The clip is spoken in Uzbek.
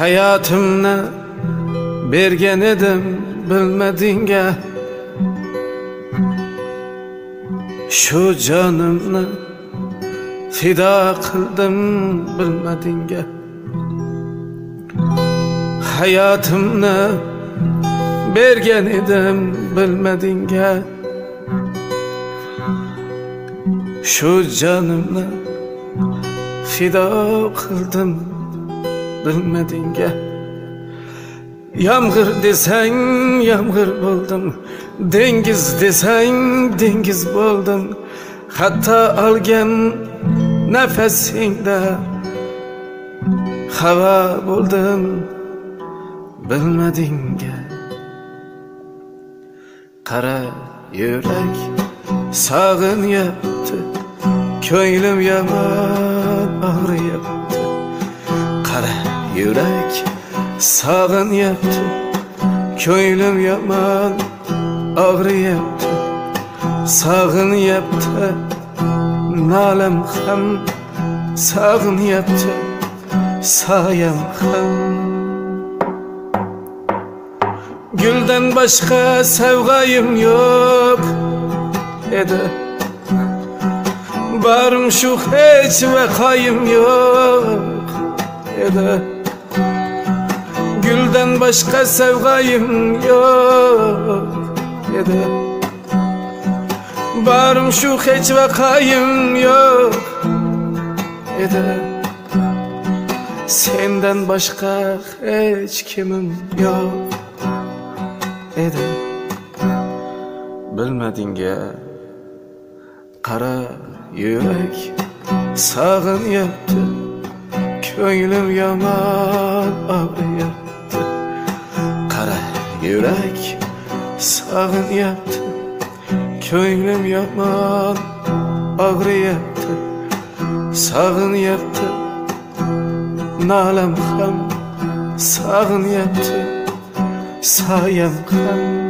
Hayatımni bergan edim bilmadingga, shu jonimni fido qildim bilmadingga. Hayotimni bergan edim bilmadingga, shu jonimni fido qildim bilmadingga. Yomg'ir desang yomg'ir bo'ldim, dengiz desang dengiz bo'ldim. Hatto olgan nafasingda havo bo'ldim bilmadingga. Qara yurak sog'inyapti, ko'nglim yomon og'riyapti. Qara yurak sog'inyapti, ko'nglim yomon og'riyapti. Sog'inyapti, nolam ham sog'inyapti, soyam ham. Guldan boshqa sevgayim yo'q edi, barim shu hech vaqoyim yo'q edi. Guldan boshqa sevgayim yo'q edi, barim shu hech vaqoyim yo'q edi. Sendan boshqa hech kimim yo'q edi bilmadingga. Qara yurak sog'inyapti, ko'nglim yomon og'riyapti. Qara yurak sog'inyapti, ko'nglim yomon og'riyapti. Sog'inyapti, nolam ham sog'inyapti, soyam ham.